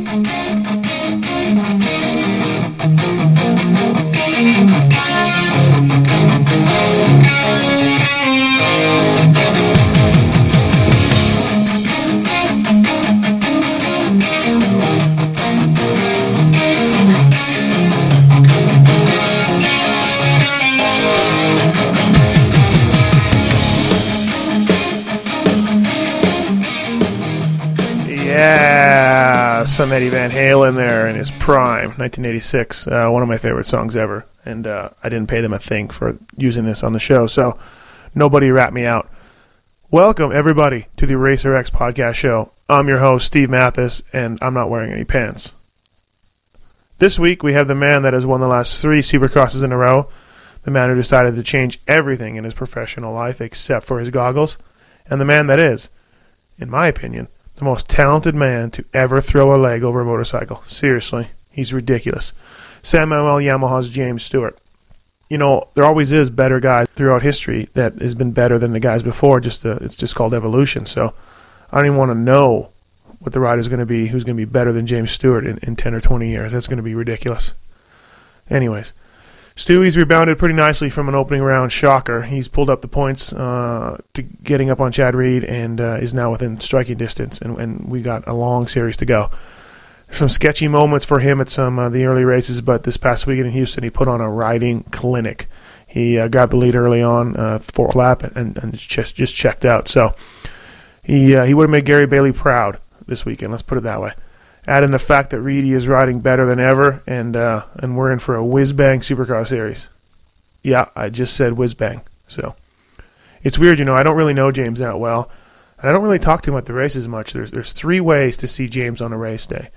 Yeah, some Eddie Van Halen there in his prime, 1986, one of my favorite songs ever. And I didn't pay them a thing for using this on the show, so nobody rat me out. Welcome, everybody, to the Racer X podcast show. I'm your host, Steve Mathis, and I'm not wearing any pants. This week, we have the man that has won the last 3 Supercrosses in a row, the man who decided to change everything in his professional life except for his goggles, and the man that is, in my opinion, the most talented man to ever throw a leg over a motorcycle. Seriously, he's ridiculous. Sam Manuel Yamaha's James Stewart. You know, there always is better guys throughout history that has been better than the guys before. It's just called evolution. So I don't even want to know what the rider's going to be, who's going to be better than James Stewart in 10 or 20 years. That's going to be ridiculous. Anyways, Stewie's rebounded pretty nicely from an opening round shocker. He's pulled up the points to getting up on Chad Reed and is now within striking distance, and we got a long series to go. Some sketchy moments for him at some of the early races, but this past weekend in Houston, he put on a riding clinic. He grabbed the lead early on, fourth lap, and just checked out. So he would have made Gary Bailey proud this weekend, let's put it that way. Add in the fact that Reedy is riding better than ever, and we're in for a whiz-bang Supercross series. Yeah, I just said whiz-bang. So it's weird, you know, I don't really know James that well, and I don't really talk to him at the races much. There's 3 ways to see James on a race day.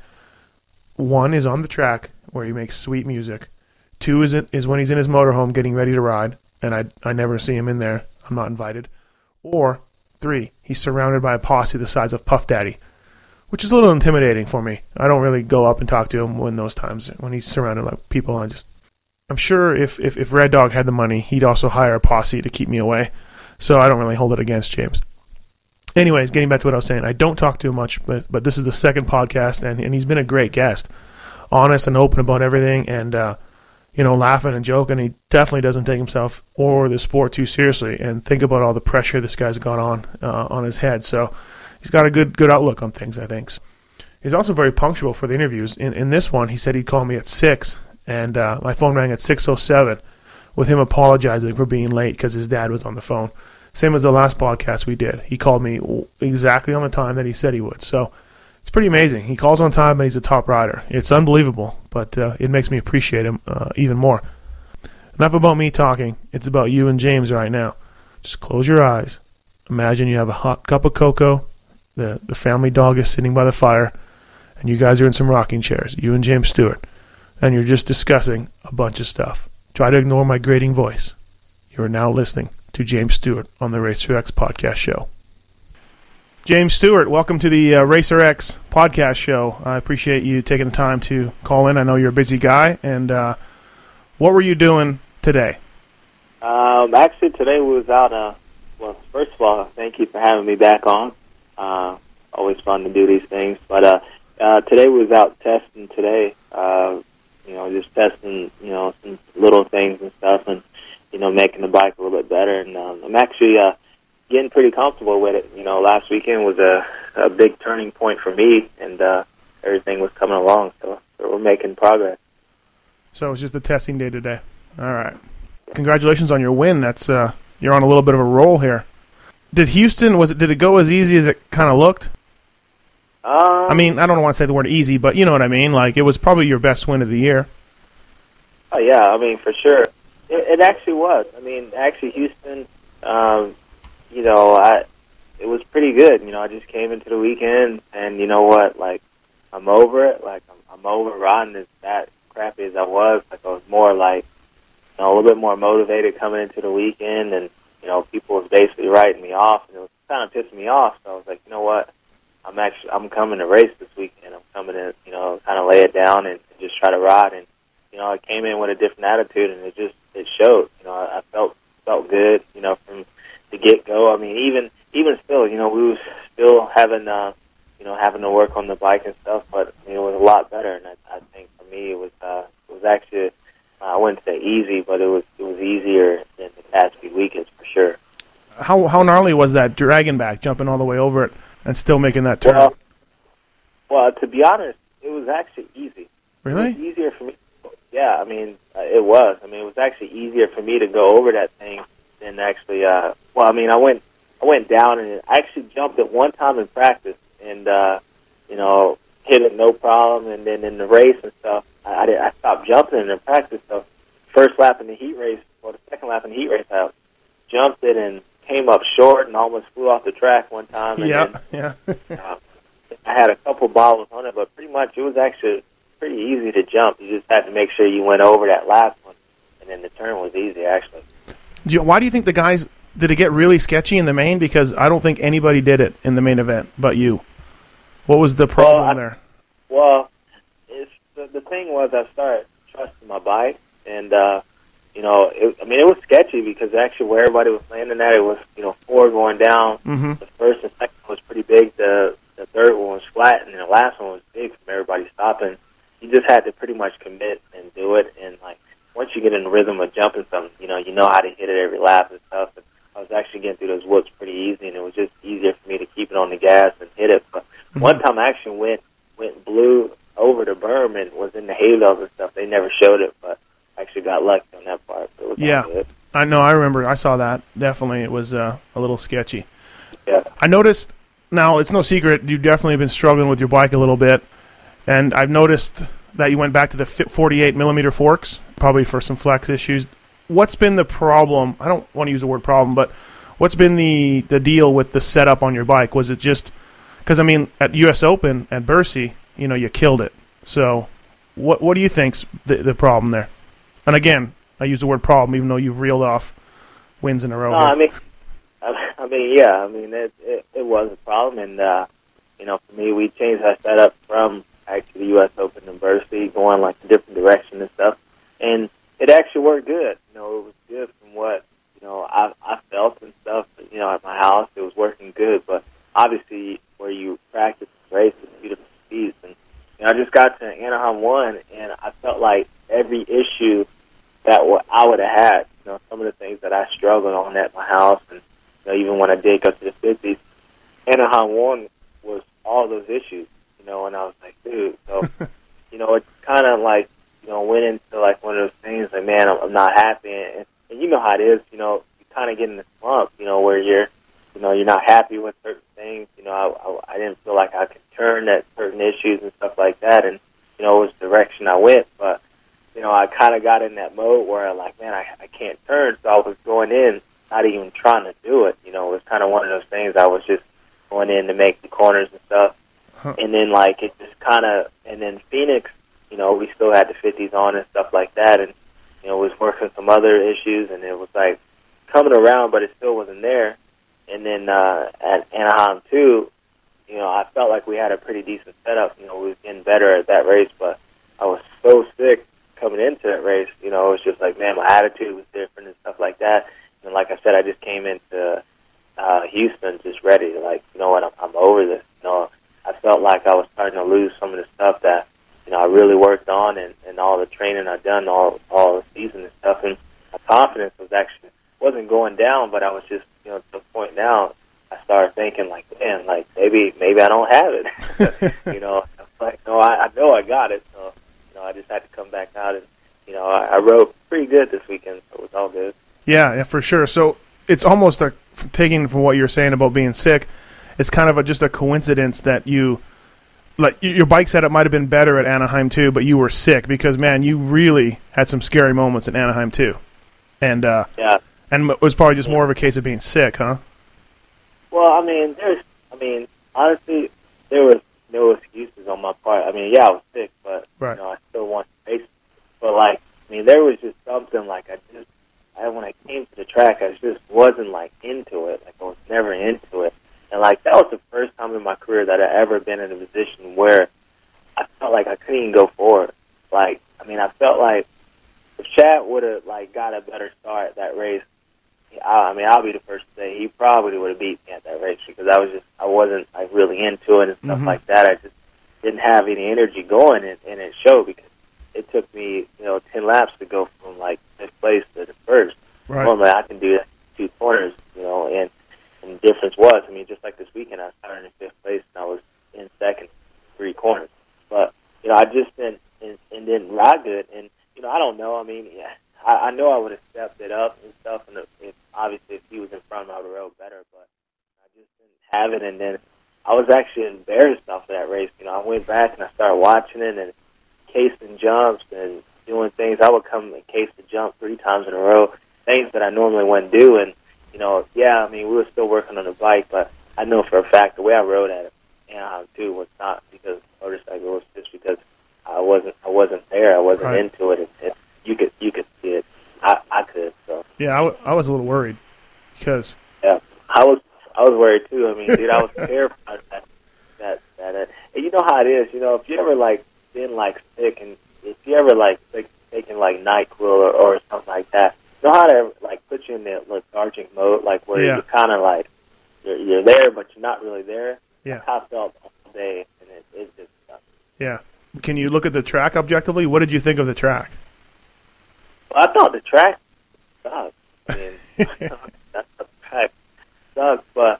1 is on the track, where he makes sweet music. 2 is when he's in his motorhome getting ready to ride, and I never see him in there. I'm not invited. Or 3, he's surrounded by a posse the size of Puff Daddy, which is a little intimidating for me. I don't really go up and talk to him when those times, when he's surrounded by people. I'm sure if Red Dog had the money, he'd also hire a posse to keep me away. So I don't really hold it against James. Anyways, getting back to what I was saying, I don't talk to him much, but this is the second podcast, and he's been a great guest. Honest and open about everything, and laughing and joking. He definitely doesn't take himself or the sport too seriously, and think about all the pressure this guy's got on his head. So he's got a good outlook on things, I think. He's also very punctual for the interviews. In this one, he said he'd call me at 6, and my phone rang at 6:07 with him apologizing for being late because his dad was on the phone. Same as the last podcast we did. He called me exactly on the time that he said he would. So it's pretty amazing. He calls on time, and he's a top rider. It's unbelievable, but it makes me appreciate him even more. Enough about me talking. It's about you and James right now. Just close your eyes. Imagine you have a hot cup of cocoa. The family dog is sitting by the fire, and you guys are in some rocking chairs, you and James Stewart, and you're just discussing a bunch of stuff. Try to ignore my grating voice. You are now listening to James Stewart on the Racer X podcast show. James Stewart, welcome to the Racer X podcast show. I appreciate you taking the time to call in. I know you're a busy guy, and what were you doing today? Actually, today we was out. Well, first of all, thank you for having me back on. Always fun to do these things. But today we was out testing today. Just testing, some little things and stuff, and making the bike a little bit better. And I'm actually getting pretty comfortable with it. Last weekend was a big turning point for me, and everything was coming along. So we're making progress. So it's just a testing day today. All right. Congratulations on your win. That's you're on a little bit of a roll here. Did Houston, did it go as easy as it kind of looked? I mean, I don't want to say the word easy, but you know what I mean. Like, it was probably your best win of the year. Oh, yeah, I mean, for sure. It actually was. I mean, Houston, it was pretty good. I just came into the weekend, and you know what? Like, I'm over it. Like, I'm over riding as that crappy as I was. Like, I was more like, a little bit more motivated coming into the weekend, and people was basically writing me off, and it was kind of pissing me off. So I was like, you know what? I'm coming to race this weekend. I'm coming to, kind of lay it down and just try to ride. And I came in with a different attitude, and it showed. I felt good. From the get go. I mean, even still, we was still having having to work on the bike and stuff. But I mean, it was a lot better, and I think for me it was actually, I wouldn't say easy, but it was easier than the past few weekends for sure. How gnarly was that dragging back, jumping all the way over it, and still making that turn? Well, to be honest, it was actually easy. Really? It was easier for me. Yeah, I mean, it was. I mean, it was actually easier for me to go over that thing than actually. Well, I mean, I went down and I actually jumped it one time in practice, and hit it no problem. And then in the race and stuff, I stopped jumping it in practice. So first lap in the heat race, or the second lap in the heat race, I jumped it and came up short and almost flew off the track one time. And yeah. I had a couple bobbles on it, but pretty much it was actually pretty easy to jump. You just had to make sure you went over that last one, and then the turn was easy, actually. Why do you think the guys, did it get really sketchy in the main? Because I don't think anybody did it in the main event but you. What was the problem there? Well, the thing was I started trusting my bike, and it was sketchy because actually where everybody was landing at, it was, four going down. Mm-hmm. The first and second was pretty big. The third one was flat, and the last one was big from everybody stopping. You just had to pretty much commit and do it. And like once you get in the rhythm of jumping something, you know how to hit it every lap and stuff. And I was actually getting through those whoops pretty easy, and it was just easier for me to keep it on the gas and hit it. But one time I actually went blew over the berm and was in the halos and stuff. They never showed it, but I actually got lucky on that part. But it was all good. I know. I remember. I saw that. Definitely, it was a little sketchy. Yeah. I noticed. Now, it's no secret, you've definitely been struggling with your bike a little bit, and I've noticed that you went back to the 48-millimeter forks, probably for some flex issues. What's been the problem? I don't want to use the word problem, but what's been the deal with the setup on your bike? Was it just because, I mean, at U.S. Open, at Bercy, you killed it. So what do you think's the problem there? And again, I use the word problem, even though you've reeled off wins in a row. No, it was a problem, and for me, we changed our setup from actually the U.S. Open and Bercy, going like a different direction and stuff, and it actually worked good. It was good from what I felt and stuff. At my house, it was working good, but obviously, where you practice and race with two different speeds, and I just got to Anaheim 1, and I felt like every issue that I would have had, some of the things that I struggled on at my house, and even when I did go to the 50s, Anaheim 1 was all those issues, and I was like, dude, so, it's kind of like, went into like one of those things, like, man, I'm not happy, and you know how it is, you kind of get in the slump, where you're not happy with certain things, I didn't feel like I could turn at certain issues and stuff like that, and, it was the direction I went, but, I kind of got in that mode where I'm like, man, I can't turn, so I was going in, not even trying to do it. It was kind of one of those things. I was just going in to make the corners and stuff. Huh. And then, it just kind of, and then Phoenix, we still had the 50s on and stuff like that. And, was working some other issues, and it was, coming around, but it still wasn't there. And then at Anaheim 2, I felt like we had a pretty decent setup. We was getting better at that race, but I was so sick coming into that race. It was just like, man, my attitude was different and stuff like that. And like I said, I just came into Houston just ready to, you know what, I'm over this. I felt like I was starting to lose some of the stuff that, I really worked on and all the training I'd done all the season and stuff. And my confidence wasn't going down, but I was just, to the point now, I started thinking, man, maybe I don't have it. I was like, no, I know I got it. So, I just had to come back out and, I rode pretty good this weekend, so it was all good. Yeah, for sure. So it's almost taking from what you're saying about being sick, it's kind of just a coincidence that your bike setup might have been better at Anaheim 2, but you were sick because, man, you really had some scary moments at Anaheim 2. And and it was probably just more of a case of being sick, huh? Well, honestly, there was no excuses on my part. I was sick, but right. I still wanted to race. But there was just something when I came to the track, I just wasn't into it. I was never into it, and that was the first time in my career that I ever been in a position where I felt like I couldn't even go forward. I felt like if Chad would have got a better start at that race, I mean, I'll be the first to say he probably would have beat me at that race because I wasn't like really into it and stuff like that. I just didn't have any energy going, and it showed because it took me 10 laps to go from like fifth place to the first. Right. Normally I can do that in 2 corners, and the difference was, I mean, just like this weekend, I started in fifth place and I was in second 3 corners, but I just didn't ride good, and I don't know. I mean, yeah, I know I would have stepped it up and stuff, and obviously if he was in front, I would have rode better, but I just didn't have it, and then I was actually embarrassed off of that race. I went back and I started watching it and casing jumps and doing things. I would come and case the jump 3 times in a row, things that I normally wouldn't do, and yeah, I mean, we were still working on the bike, but I know for a fact the way I rode at it, too, was not because of the motorcycle, it was just because I wasn't there, I wasn't into it. You could see it. I could. So yeah, I was a little worried because I was worried too. I mean, dude, I was terrified that and you know how it is. If you ever like been like sick, and if you ever like taking like NyQuil or something like that, you know how to like put you in that lethargic mode, like where you're kind of like you're there, but you're not really there. Yeah, I felt all day, and it just sucked. Yeah. Can you look at the track objectively? What did you think of the track? Well, I thought the track sucked. I mean, the track sucked, but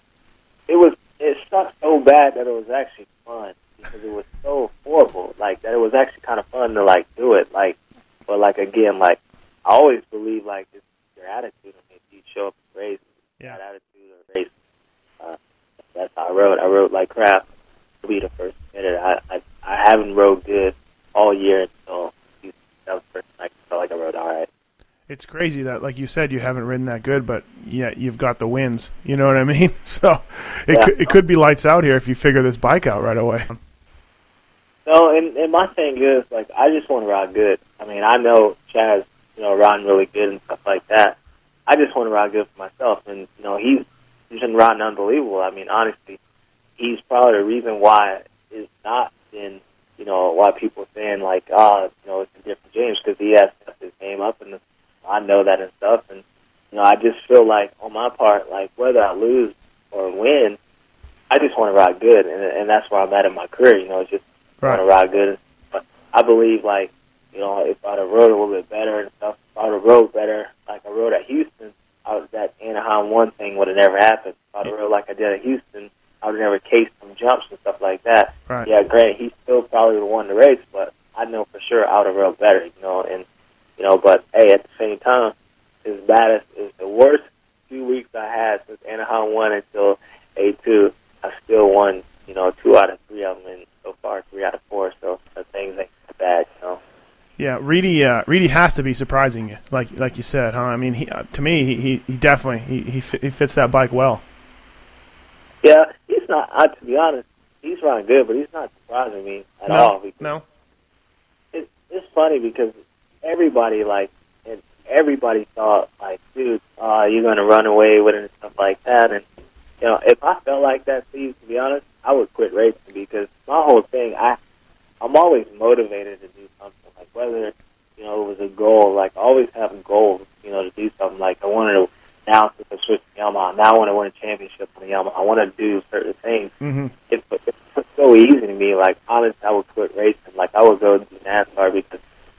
it sucked so bad that it was actually fun because it was so horrible. Like that, it was actually kind of fun to like do it. Like, but like again, like I always believe like it's your attitude. I mean, if you show up and race, that attitude or race. That's how I rode. I rode like crap to be the first minute. I haven't rode good all year until that was the first night. I felt like I rode all right. It's crazy that, like you said, you haven't ridden that good, but yet you've got the wins. You know what I mean? So it could be lights out here if you figure this bike out right away. No, and my thing is, like, I just want to ride good. I mean, I know Chaz, riding really good and stuff like that. I just want to ride good for myself, and he's been riding unbelievable. I mean, honestly, he's probably the reason why it's not been, why people are saying like, it's a different James, because he has stepped his game up, and I know that and stuff, and I just feel like on my part, like whether I lose or win, I just want to ride good, and that's where I'm at in my career. It's just want to ride good. But I believe like, if I'd have rode a little bit better and stuff, if I'd have rode better like I rode at Houston, that Anaheim 1 thing would have never happened. If I'd have rode like I did at Houston, I would have never cased some jumps and stuff like that. Right. Yeah, great. He still probably would have won the race, but I know for sure I would have rode better, but hey, at the same time, as bad as the worst 2 weeks I had since Anaheim 1 until A2, I still won, 2 out of 3 of them, and so far 3 out of 4, so the things ain't that bad, Yeah, Reedy has to be surprising you, like you said, huh? I mean, to me, he definitely he fits that bike well. Yeah, he's not. To be honest, he's running good, but he's not surprising me at all. No. It's funny because everybody thought like, dude, you're gonna run away with it and stuff like that. And if I felt like that, Steve, to be honest, I would quit racing because my whole thing, I'm always motivated to do something. Like whether it was a goal, like I always have goals, to do something. Like I wanted to now since I switched to Yamaha, now I want to win a championship on the Yamaha. I want to do certain things. Mm-hmm. It's so easy to me. Like honestly, I would quit racing. Like I would go do NASCAR because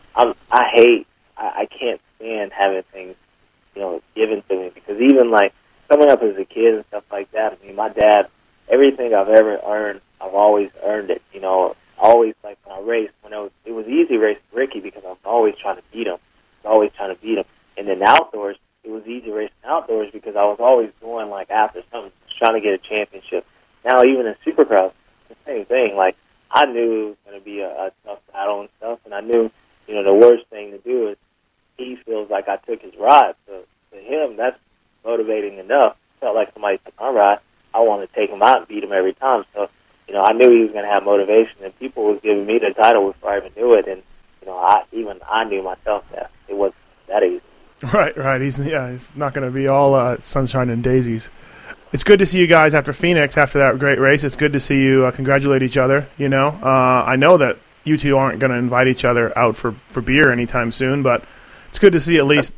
I can't stand having things, given to me. Because even like coming up as a kid and stuff like that, I mean, my dad, everything I've ever earned, I've always earned it. Always like when I raced, it was easy racing Ricky because I was always trying to beat him. And then outdoors, it was easy racing outdoors because I was always going like after something, just trying to get a championship. Now even in Supercross, the same thing. Like I knew it was going to be a tough battle and stuff, and I knew, the worst thing to do is he feels like I took his ride. So to him, that's motivating enough. Felt like somebody took my ride. I wanted to take him out and beat him every time. So, I knew he was going to have motivation, and people was giving me the title before I even knew it. And, I knew myself that it wasn't that easy. Right. He's not going to be all sunshine and daisies. It's good to see you guys after Phoenix, after that great race. It's good to see you congratulate each other, I know that you two aren't going to invite each other out for beer anytime soon, but it's good to see at least that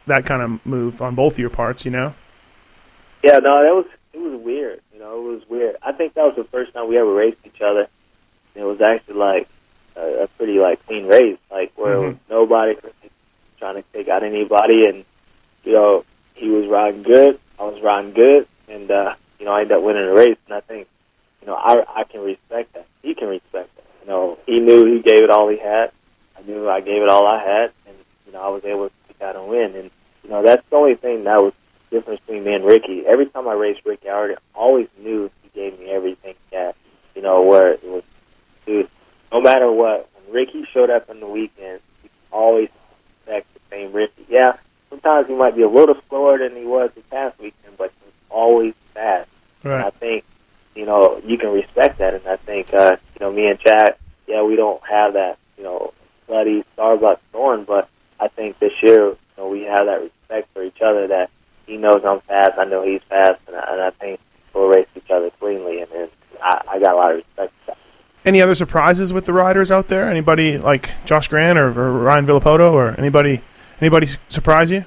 that kind of move on both of your parts, you know? Yeah, no, it was weird. You know, it was weird. I think that was the first time we ever raced each other. It was actually like a pretty like clean race, like where it was nobody trying to take out anybody, and you know, he was riding good, I was riding good, and you know, I ended up winning the race. And I think, you know, I can respect that. He can respect that. You know, he knew he gave it all he had. I knew I gave it all I had, and you know, I was able to take out and win. And you know, that's the only thing that was the difference between me and Ricky. Every time I raced Ricky, I always knew he gave me everything he had. You know, where it was, dude, no matter what, when Ricky showed up on the weekend, you always expect the same Ricky. Yeah, sometimes he might be a little slower than he was the past weekend, but he was always fast. Right. And I think, you know, you can respect that. And I think, you know, me and Chad, yeah, we don't have that, you know, bloody Starbucks thorn, but I think this year, you know, we have that respect for each other, that he knows I'm fast, I know he's fast, and I think we'll race each other cleanly, and I got a lot of respect for that. Any other surprises with the riders out there? Anybody like Josh Grant or Ryan Villapoto or anybody surprise you?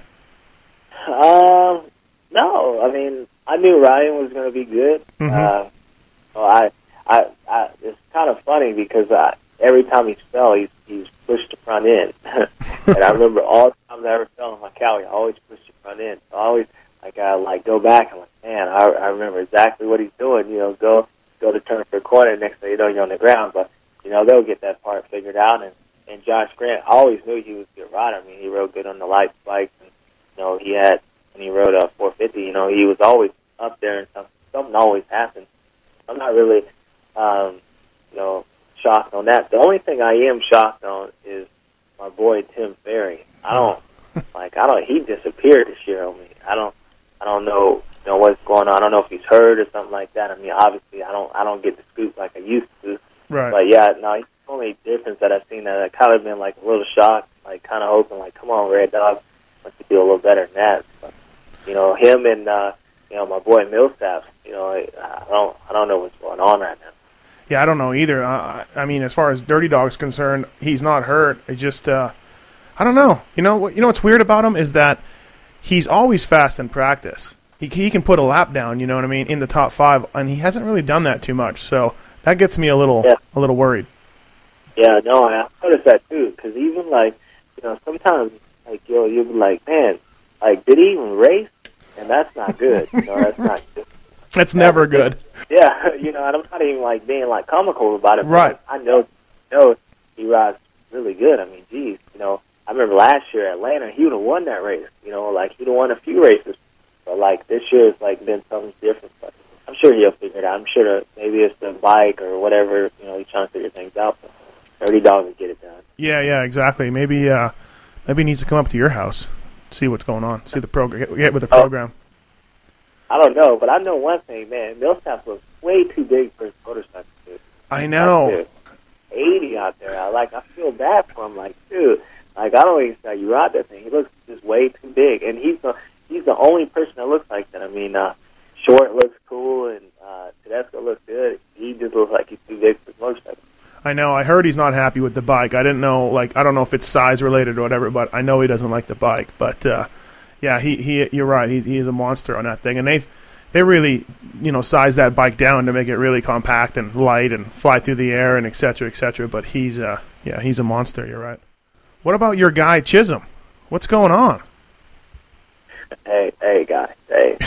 No. I mean, I knew Ryan was going to be good. Mm-hmm. So it's kind of funny because every time he fell, he's pushed the front end. And I remember all the times I ever fell on my cow, he always pushed the front end. So I always go back and man, I remember exactly what he's doing. You know, go to turn for a corner, next thing you know, you're on the ground. But you know, they'll get that part figured out. And Josh Grant, I always knew he was a good rider. I mean, he rode good on the light bikes, and you know, when he rode a 450, you know, he was always up there, and something always happened. I'm not really, you know, shocked on that. The only thing I am shocked on is my boy Tim Ferry. He disappeared this year on me. I don't know, you know, what's going on. I don't know if he's hurt or something like that. I mean, obviously, I don't get the scoop like I used to. Right. But yeah, no, he's the only difference that I've seen that I kind of been like a little shocked, like kind of hoping, like, come on, Red Dog, let's do a little better than that. But, you know, him and you know, my boy Millsap, you know, I don't know what's going on right now. Yeah, I don't know either. I mean, as far as Dirty Dog's concerned, he's not hurt. It just, I don't know. You know what's weird about him is that he's always fast in practice. He can put a lap down, you know what I mean, in the top 5, and he hasn't really done that too much. So that gets me a little worried. Yeah, no, I noticed that too. Because even like, you know, sometimes like you'll be like, man, like, did he even race? And that's not good. You know, that's not good. That's never good. Yeah, you know, and I'm not even like being like comical about it. Right. I know he rides really good. I mean, geez, you know, I remember last year at Atlanta, he would have won that race. You know, like he'd have won a few races. But like this year, it's like been something different. But I'm sure he'll figure it out. I'm sure that maybe it's the bike or whatever. You know, he's trying to figure things out. But Dirty Dog will get it done. Yeah, exactly. Maybe he needs to come up to your house, see what's going on, see the program, get with the program. I don't know, but I know one thing, man. Millsap looks way too big for his motorcycle. Dude. I know. 80 out there. I feel bad for him. Like, dude, like I don't even say you ride that thing. He looks just way too big, and he's the only person that looks like that. I mean, Short looks cool, and Tedesco looks good. He just looks like he's too big for his motorcycle. I know. I heard he's not happy with the bike. I didn't know. Like, I don't know if it's size related or whatever, but I know he doesn't like the bike. But yeah, he you're right. He is a monster on that thing, and they really, you know, size that bike down to make it really compact and light and fly through the air and et cetera, et cetera. But he's a monster. You're right. What about your guy Chisholm? What's going on? Hey, guy. Hey.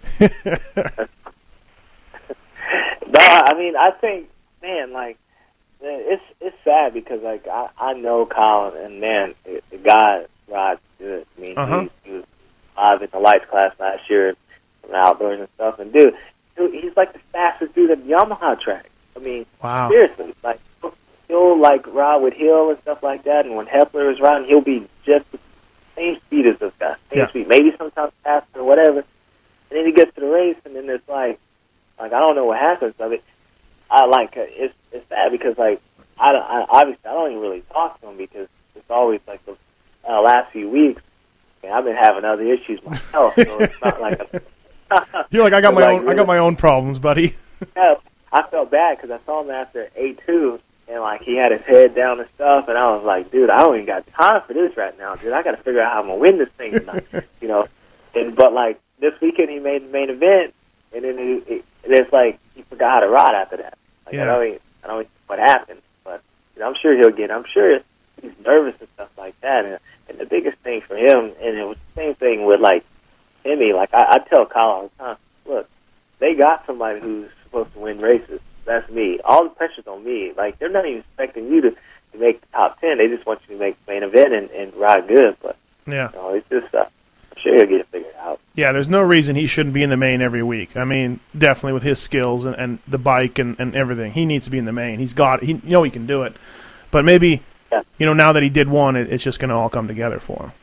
No, I mean, I think, man, like, it's sad because, like, I know Colin, and, man, the guy rides good. I mean, he was 5 in the lights class last year from outdoors and stuff. And, dude, he's, like, the fastest dude at the Yamaha track. I mean, wow. Seriously. Like, he'll, like, ride with Hill and stuff like that, and when Hepler is riding, he'll be just the same speed as this guy. Same speed. Maybe sometimes faster or whatever. And then he gets to the race, and then it's like I don't know what happens. I mean, it's sad because, like, obviously I don't even really talk to him because it's always like the last few weeks. I've been having other issues myself, so it's not like you're like I got my own problems, buddy. Yeah, I felt bad because I saw him after A2, and and like he had his head down and stuff, and I was like, dude, I don't even got time for this right now, dude. I got to figure out how I'm gonna win this thing tonight, you know. And but like this weekend, he made the main event, and then it's like he forgot how to ride after that. Like Yeah. I don't know what happened, but you know, I'm sure he'll get. I'm sure he's nervous and stuff like that. And the biggest thing for him, and it was the same thing with like Timmy. Like I tell Kyle all the time, look, they got somebody who's supposed to win races. That's me. All the pressure's on me. Like, they're not even expecting you to make the top 10. They just want you to make the main event and ride good. But, Yeah. you know, it's just, I'm sure he'll get it figured out. Yeah, there's no reason he shouldn't be in the main every week. I mean, definitely with his skills and the bike and everything, he needs to be in the main. He can do it. But maybe, you know, now that he did one, it's just going to all come together for him.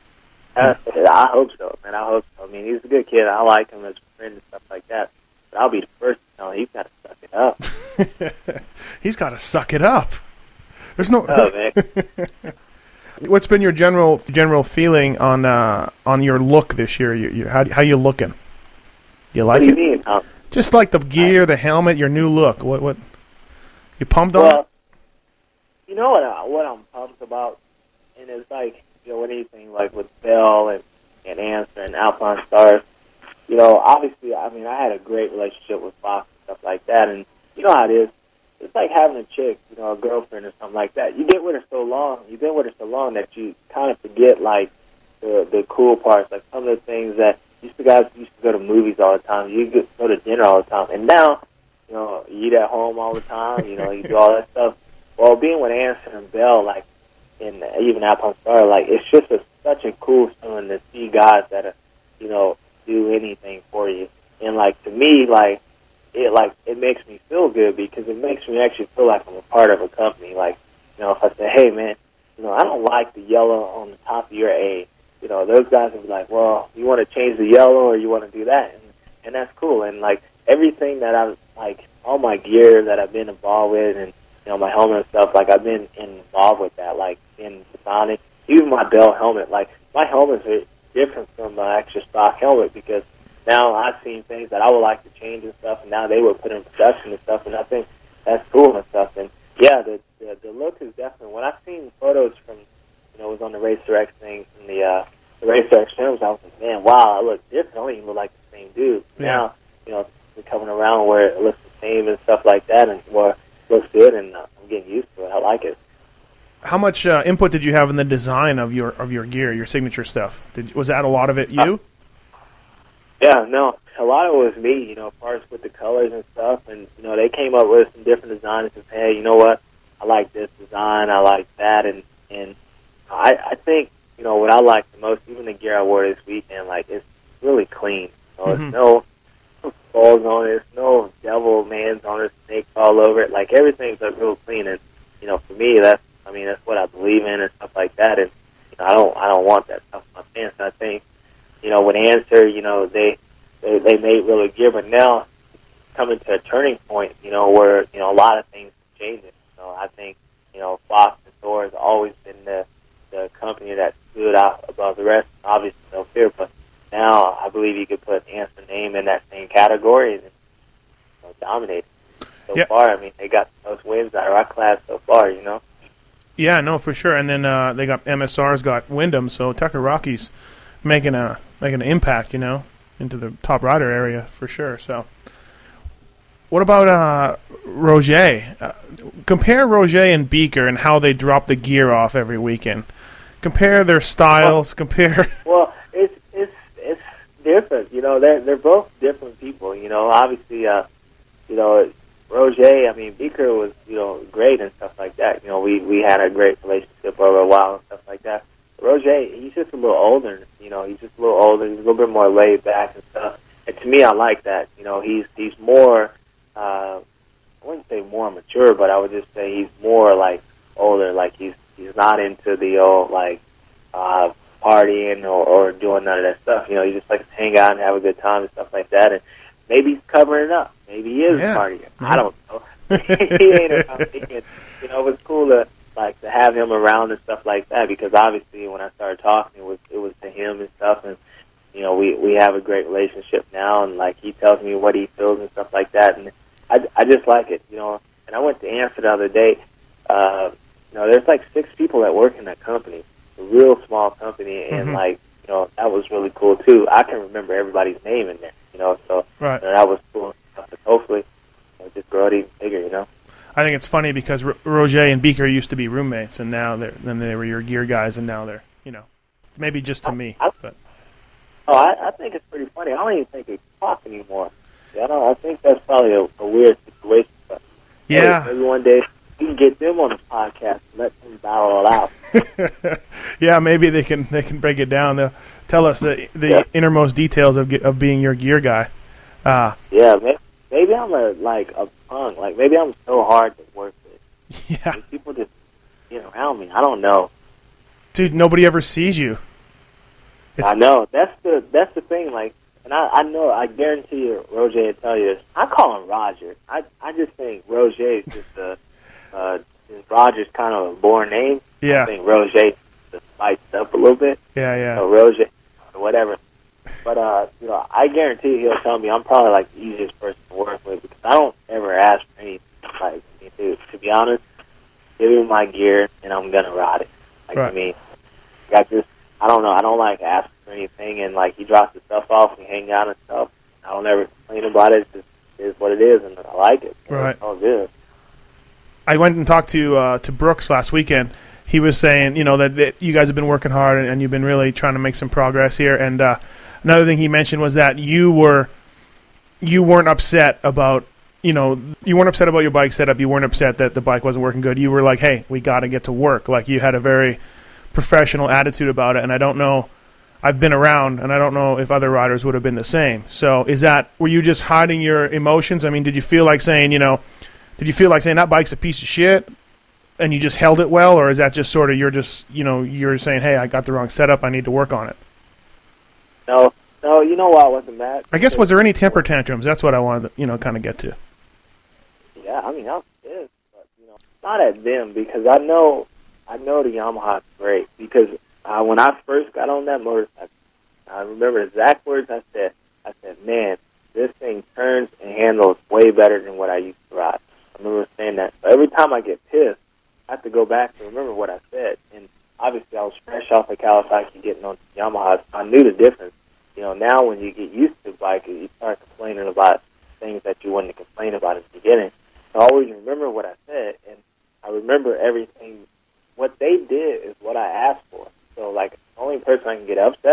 I hope so, man. I hope so. I mean, he's a good kid. I like him as a friend and stuff like that. But I'll be the first to tell him he's got to suck it up. He's got to suck it up. There's no. Oh, man. What's been your general feeling on your look this year? How you looking? You like What do you it? mean? Just like the gear, the helmet, your new look. What? You pumped on it? Well, you know what I'm pumped about, and it's like, you know, anything like with Bell and Answer and Alpine Stars. You know, obviously, I mean, I had a great relationship with Fox and stuff like that, and you know how it is. It's like having a chick, you know, a girlfriend or something like that. You get with her so long, that you kind of forget, like, the cool parts, like some of the things that guys used to go to movies all the time. You go to dinner all the time. And now, you know, you eat at home all the time, you know, you do all that stuff. Well, being with Answer and Bell, like, and even Alpine Star, like, it's just such a cool feeling to see guys that, you know, do anything for you. And, like, to me, it makes me feel good because it makes me actually feel like I'm a part of a company. Like, you know, if I say, hey, man, you know, I don't like the yellow on the top of your A, you know, those guys will be like, well, you want to change the yellow or you want to do that? And that's cool. And, like, everything that I've, like, all my gear that I've been involved with and, you know, my helmet and stuff, like, I've been involved with that, like, in designing. Even my Bell helmet, like, my helmets are different from my extra stock helmet because now I've seen things that I would like to change and stuff, and now they were put in production and stuff, and I think that's cool and stuff. And, yeah, the look is definitely, when I've seen photos from, you know, it was on the Racer X thing, from the Racer X films, I was like, man, wow, I look different. I don't even look like the same dude. Yeah. Now, you know, we're coming around where it looks the same and stuff like that, and where it looks good, and I'm getting used to it. I like it. How much input did you have in the design of your gear, your signature stuff? Was that a lot of it you? Yeah, no, a lot of it was me, you know, as far as with the colors and stuff, and, you know, they came up with some different designs and said, hey, you know what, I like this design, I like that, and I think, you know, what I like the most, even the gear I wore this weekend, like, it's really clean. You know, There's no balls on it, there's no devil mans on it, snakes all over it, like, everything's like real clean, and, you know, for me, that's what I believe in and stuff like that, and, you know, I don't want that stuff in my pants, and I think, you know, with Answer, you know, they made really gear, but now coming to a turning point, you know, where, you know, a lot of things are changing. So I think, you know, Fox and Thor has always been the company that stood out above the rest. Obviously, no fear, but now I believe you could put Answer name in that same category and, you know, dominate. So far, I mean, they got the most wins out of our class so far, you know. Yeah, no, for sure. And then they got MSR's got Wyndham, so Tucker Rocky's making an impact, you know, into the top rider area for sure. So, what about Roger? Compare Roger and Beaker and how they drop the gear off every weekend. Compare their styles. Well, it's different. You know, they're both different people. You know, obviously, you know, Roger. I mean, Beaker was, you know, great and stuff like that. You know, we had a great relationship over a while and stuff like that. Roger, he's just a little older, you know, he's a little bit more laid back and stuff. And to me, I like that. You know, he's more, I wouldn't say more mature, but I would just say he's more, like, older. Like, he's not into the old, like, partying or doing none of that stuff. You know, he just likes to hang out and have a good time and stuff like that. And maybe he's covering it up. Maybe he is partying. I don't know. He ain't around. You know, it was cool to have him around and stuff like that, because obviously when I started talking, it was to him and stuff, and, you know, we have a great relationship now, and, like, he tells me what he feels and stuff like that, and I just like it, you know. And I went to Answer the other day, there's like 6 people that work in that company. It's a real small company, and like, that was really cool too. I can remember everybody's name in there, so right. That was cool. Hopefully, just grow it even bigger, I think it's funny because Roger and Beaker used to be roommates, and now they were your gear guys, and now they're, maybe just to me. But I think it's pretty funny. I don't even think they talk anymore. I think that's probably a weird situation. But yeah, maybe one day we can get them on the podcast and let them battle it out. Yeah, maybe they can break it down. They'll tell us the innermost details of being your gear guy. Yeah, maybe I'm a punk. Like, maybe I'm so hard to work with. Yeah. Like, people just get around me. I don't know. Dude, nobody ever sees you. I know. That's the thing. Like, and I know, I guarantee you, Roger will tell you this. I call him Roger. I just think Roger is just Roger's kind of a boring name. Yeah. I think Roger just spiced up a little bit. Yeah. So Roger, whatever. But, I guarantee he'll tell me I'm probably, like, the easiest person to work with because I don't ever ask for anything. Like, to be honest, give me my gear, and I'm going to ride it. Like, right. I mean, I don't know. I don't like asking for anything, and, like, he drops the stuff off and hang out and stuff. I don't ever complain about it. It just is what it is, and I like it. Right. It's all good. I went and talked to Brooks last weekend. He was saying, that you guys have been working hard and you've been really trying to make some progress here. And another thing he mentioned was that you weren't upset about, you weren't upset about your bike setup. You weren't upset that the bike wasn't working good. You were like, hey, we got to get to work. Like, you had a very professional attitude about it. And I don't know, I've been around, and I don't know if other riders would have been the same. So were you just hiding your emotions? I mean, did you feel like saying, that bike's a piece of shit, and you just held it well, or is that just sort of you're saying, hey, I got the wrong setup, I need to work on it? No, you know why I wasn't mad? I guess, was there any temper tantrums? That's what I wanted to, kind of get to. Yeah, I mean, I was pissed, but, not at them, because I know the Yamaha's great, because when I first got on that motorcycle, I remember the exact words I said, man, this thing turns and handles way better than what I used to ride. I remember saying that. So every time I get pissed, I have to go back and remember what I said. And obviously I was fresh off of Kawasaki getting on Yamaha. I knew the difference. Now when you get used to biking, you start complaining about things that you wanted to complain about at the beginning. So I always remember what I said, and I remember everything. What they did is what I asked for. So, like, the only person I can get upset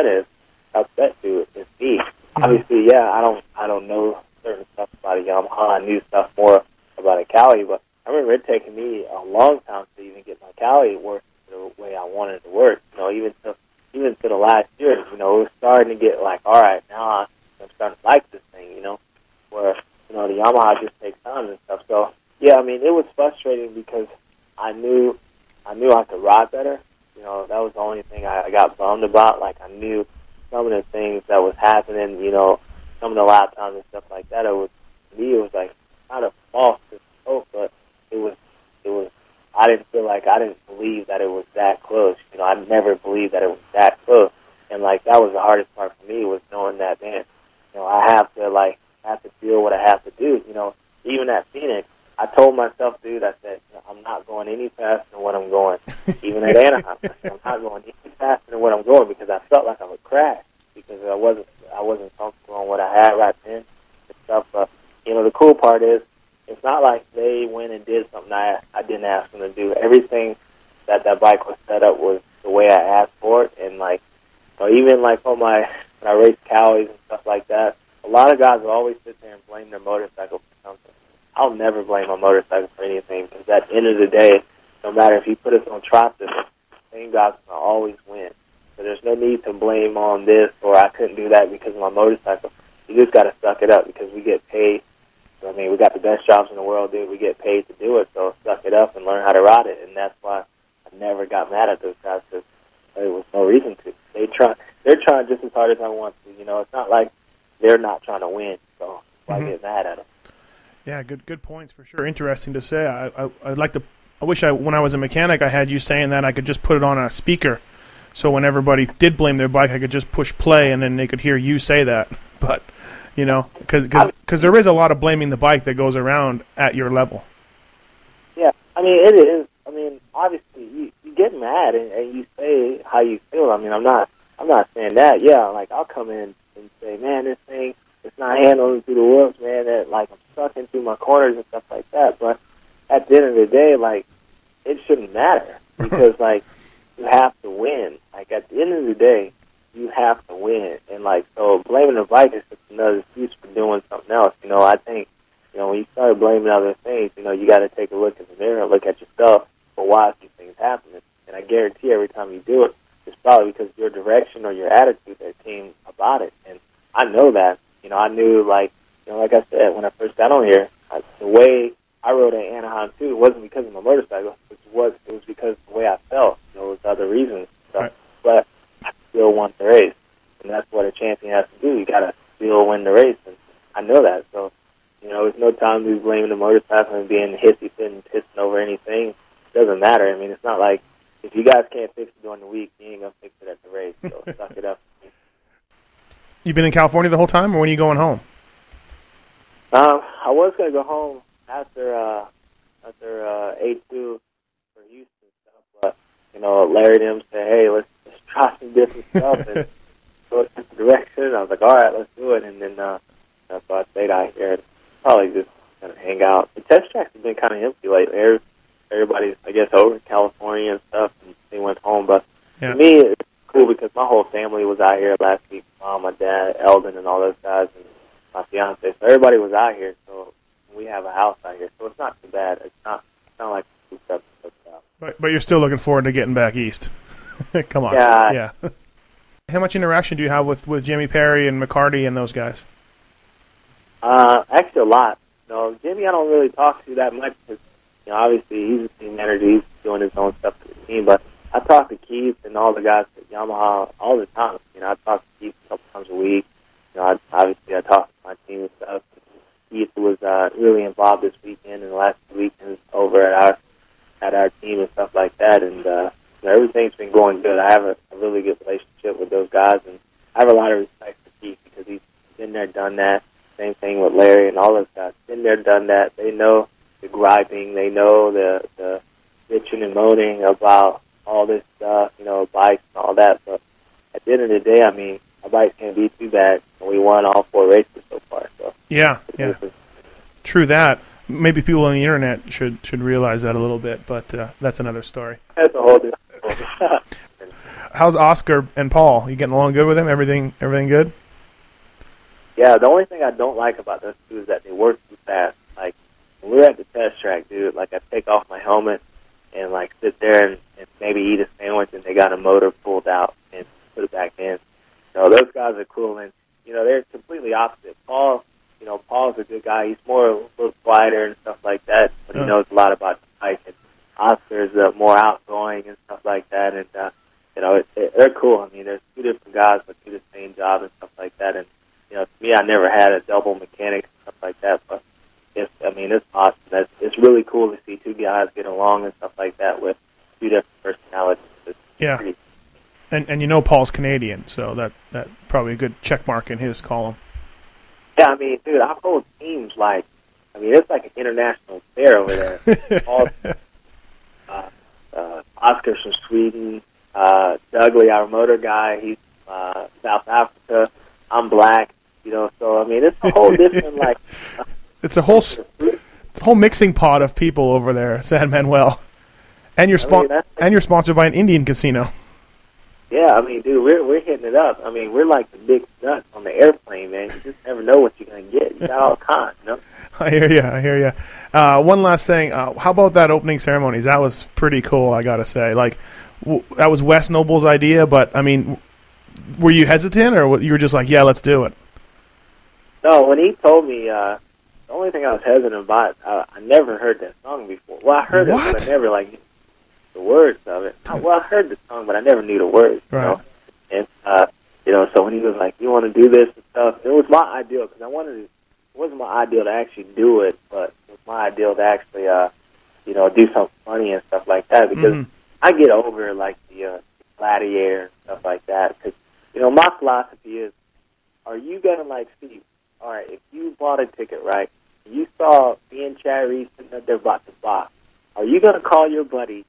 to is me. Obviously, yeah, I don't know certain stuff about a Yamaha. I knew stuff more about a Cali, but I remember it taking me a long time to even get my Cali working the way I wanted it to work. Even to the last year, it was starting to get like, all right, now I'm starting to like this thing, where, the Yamaha just takes time and stuff. So, yeah, I mean, it was frustrating because I knew I could ride better. That was the only thing I got bummed about. Like, I knew some of the things that was happening, some of the lap times and stuff like that. It was like kind of false to hope, but it was. I didn't believe that it was that close. I never believed that it was that close, and like that was the hardest part for me, was knowing that, man, I have to feel what I have to do. Even at Phoenix, I told myself, dude, I said, I'm not going any faster than what I'm going. Even at Anaheim, I said, I'm not going any faster than what I'm going, because I felt like I would crash, because I wasn't comfortable on what I had right then and stuff. But the cool part is, it's not like they went and did something I didn't ask them to do. Everything that bike was set up was the way I asked for it, and even on when I race Cowie's and stuff like that, a lot of guys will always sit there and blame their motorcycle for something. I'll never blame my motorcycle for anything, because at the end of the day, no matter if you put us on Tri-System, the same guy's going to always win. So there's no need to blame on this, or I couldn't do that because of my motorcycle. You just got to suck it up, because we get paid. I mean, we got the best jobs in the world, dude. We get paid to do it, so suck it up and learn how to ride it. And that's why I never got mad at those guys, because there was no reason to. They're trying just as hard as I want to. It's not like they're not trying to win, so why get mad at them? Yeah, good points for sure. Interesting to say. I wish when I was a mechanic, I had you saying that I could just put it on a speaker, so when everybody did blame their bike, I could just push play and then they could hear you say that. But because there is a lot of blaming the bike that goes around at your level. Yeah, I mean, it is. I obviously you get mad and you say how you feel. I mean, I'm not saying that. Yeah, like I'll come in and say, man, this thing it's not handling through the whoops, man. That like I'm stuck into my corners and stuff like that. But at the end of the day, like it shouldn't matter because like you have to win. Like at the end of the day, you have to win. And like so, blaming the Vikings is another excuse for doing something else. You know, I think when you start blaming other things, you got to take a look in the mirror and look at yourself for why these things happening. And I guarantee every time you do it, it's probably because of your direction or your attitude that came about it. And I know that. I knew, like I said, when I first got on here, the way I rode at Anaheim, too, it wasn't because of my motorcycle. It was because of the way I felt. It was other reasons. So, right. But I still won the race. And that's what a champion has to do. You got to still win the race. And I know that. So, there's no time to be blaming the motorcycle and being hissy fit and pissing over anything. It doesn't matter. I mean, it's not like if you guys can't fix it during the week, you ain't going to fix it at the race. So suck it up. You been in California the whole time, or when are you going home? I was going to go home after A2 for Houston stuff, but, Larry and them said, hey, let's try some different stuff and go in this direction. I was like, all right, let's do it. And then so I stayed out here and probably just kind of hang out. The test tracks have been kind of empty lately. Everybody's, I guess, over in California and stuff, and they went home. But for me, it's cool because my whole family was out here last week. Mom, my dad, Eldon, and all those guys, and my fiance. So everybody was out here. So we have a house out here. So it's not too bad. It's not like stuff. But you're still looking forward to getting back east. Come on. Yeah. How much interaction do you have with Jimmy Perry and McCarty and those guys? Actually, a lot. Jimmy I don't really talk to that much because, obviously he's a team manager. He's doing his own stuff for the team. But I talk to Keith and all the guys at Yamaha all the time. I talk to Keith a couple times a week. Obviously I talk to my team and stuff. Keith was really involved this weekend and the last 2 weekends over at our team and stuff like that. And everything's been going good. I have a really good relationship with those guys, and I have a lot of respect for Keith because he's been there, done that. Same thing with Larry and all those guys. Been there, done that. They know the griping. They know the bitching and moaning about all this stuff, bikes and all that. But at the end of the day, I mean, our bikes can't be too bad. And we won all 4 races so far. So yeah. True that. Maybe people on the internet should realize that a little bit, but that's another story. That's a whole different story. How's Oscar and Paul? You getting along good with them? Everything good? Yeah, the only thing I don't like about those two is that they work too fast. Like, when we're at the test track, dude, like, I take off my helmet and, like, sit there and maybe eat a sandwich, and they got a motor pulled out and put it back in. Those guys are cool, and, they're completely opposite. Paul's a good guy. He's more a little quieter and stuff like that, but he knows a lot about the bike. And Oscar's more outgoing and stuff like that, and, they're cool. I mean, there's 2 different guys that do the same job and stuff like that, and, to me, I never had a double mechanic and stuff like that, but it's awesome. It's really cool to see 2 guys get along and stuff like that with 2 different personalities. It's And Paul's Canadian, so that probably a good check mark in his column. Yeah, I mean, dude, our whole team's it's like an international affair over there. Paul, Oscar's from Sweden. Dudley, our motor guy, he's South Africa. I'm black. So I mean, it's a whole different it's a whole mixing pot of people over there, San Manuel, and you're sponsored by an Indian casino. Yeah, I mean, dude, we're hitting it up. I mean, we're like the big nuts on the airplane, man. You just never know what you're gonna get. You got all kinds, I hear you. One last thing. How about that opening ceremonies? That was pretty cool, I gotta say. That was Wes Noble's idea, but I mean, were you hesitant, or you were just like, yeah, let's do it? No, when he told me, the only thing I was hesitant about, I never heard that song before. Well, I heard it, but I never knew the words of it. I heard the song, but I never knew the words. Right. And so when he was like, "You want to do this and stuff," it was my ideal because it wasn't my ideal to actually do it, but it was my ideal to actually, do something funny and stuff like that because I get over the gladiator and stuff like that because my philosophy is, are you gonna see? All right, if you bought a ticket, right, and you saw me and Chad Reed sitting up there about to box, are you gonna call your buddy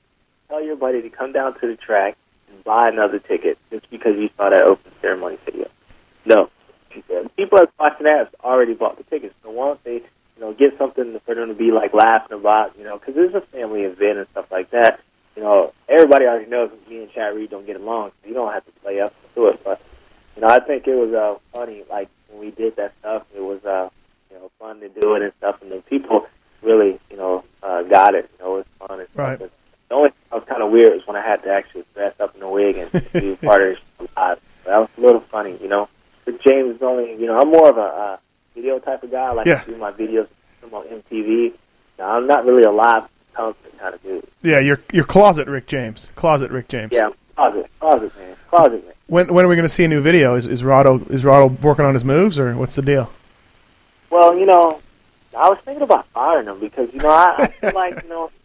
tell your buddy to come down to the track and buy another ticket just because you saw that open ceremony video? No. She said, people that's watching that have already bought the tickets. So why don't they, get something for them to be, like, laughing about, because it's a family event and stuff like that. Everybody already knows me and Chad Reed don't get along, so you don't have to play up to it. But, I think it was funny, like, when we did that stuff, it was, fun to do it and stuff, and the people really, got it. It was fun and stuff. Right. But the only thing that was kind of weird was when I had to actually dress up in a wig and do part of the live. But that was a little funny, But James is only, I'm more of a video type of guy. I like to do my videos on MTV. Now, I'm not really a live concert kind of dude. Yeah, you're closet Rick James. Closet Rick James. Yeah, closet man. Closet man. When are we going to see a new video? Is Rahdo working on his moves, or what's the deal? Well, I was thinking about firing him because, I feel like,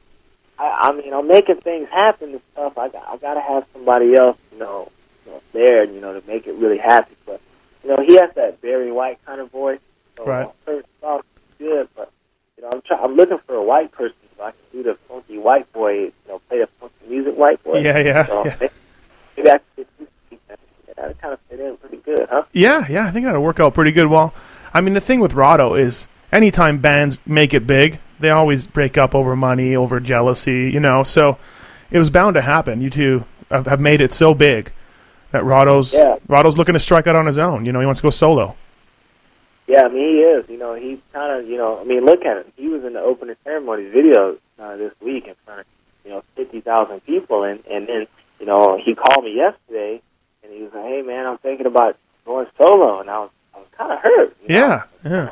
I'm making things happen and stuff. I got to have somebody else, there, to make it really happy. But, he has that Barry White kind of voice. So right. It's good, but, I'm looking for a white person so I can do the funky white boy, play the funky music white boy. Yeah. So maybe I can that kind of fit in pretty good, huh? Yeah, I think that'll work out pretty good. Well, I mean, the thing with Rahdo is anytime bands make it big, they always break up over money, over jealousy, so it was bound to happen. You two have made it so big that Rahdo's looking to strike out on his own. He wants to go solo. Yeah, I mean, he is. He's kind of, look at him. He was in the opening ceremony video this week in front of, 50,000 people. And then, he called me yesterday, and he was like, hey, man, I'm thinking about going solo. And I was kind of hurt. Yeah.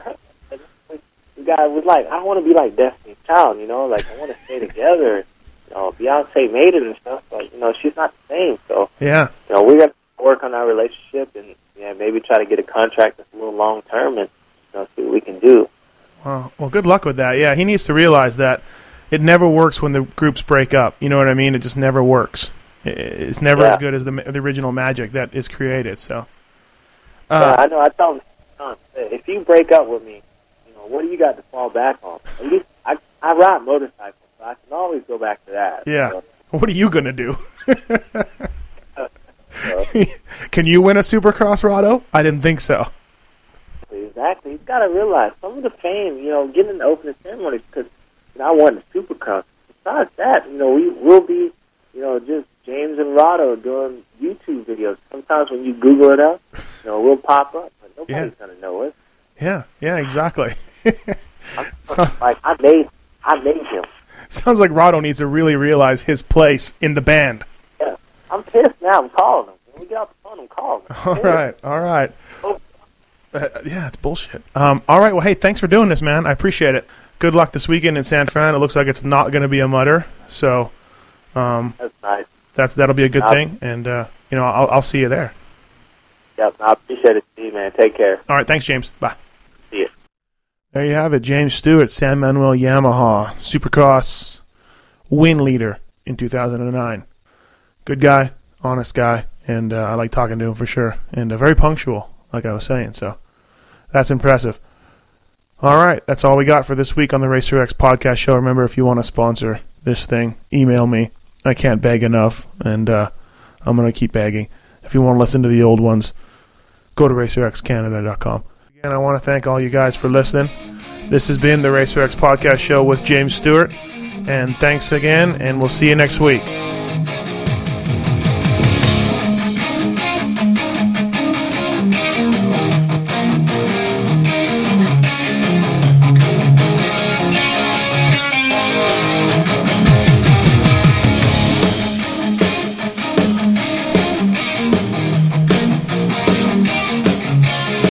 The guy was like, I don't want to be like Destiny's Child, like, I want to stay together. Beyonce made it and stuff, but, she's not the same. So, yeah. We got to work on our relationship and, maybe try to get a contract that's a little long-term and, see what we can do. Well, good luck with that. Yeah, he needs to realize that it never works when the groups break up. You know what I mean? It just never works. It's never as good as the original magic that is created. So, I know. I told him, if you break up with me, what do you got to fall back on? At least I ride motorcycles, so I can always go back to that. Yeah. So. What are you gonna do? Can you win a Supercross, Rahdo? I didn't think so. Exactly. He's got to realize some of the fame, getting in the opening ceremonies because I won the Supercross. Besides that, we will be, just James and Rahdo doing YouTube videos. Sometimes when you Google it up, we'll pop up, but nobody's going to know us. Yeah, exactly. I made him. Sounds like Rahdo needs to really realize his place in the band. Yeah, I'm pissed now. I'm calling him. When we get off the phone, I'm calling him. All right. Yeah, it's bullshit. All right, well, hey, thanks for doing this, man. I appreciate it. Good luck this weekend in San Fran. It looks like it's not going to be a mutter, so that's nice. That'll be a good thing, and I'll see you there. Yep, I appreciate it, Steve, man. Take care. All right, thanks, James. Bye. See you. There you have it, James Stewart, San Manuel Yamaha Supercross win leader in 2009. Good guy, honest guy, and I like talking to him for sure, and very punctual, like I was saying, so that's impressive. All right, that's all we got for this week on the Racer X podcast show. Remember, if you want to sponsor this thing, email me. I can't beg enough, and I'm going to keep begging. If you want to listen to the old ones, go to RacerXCanada.com. Again, I want to thank all you guys for listening. This has been the Racer X podcast show with James Stewart, and thanks again, and we'll see you next week.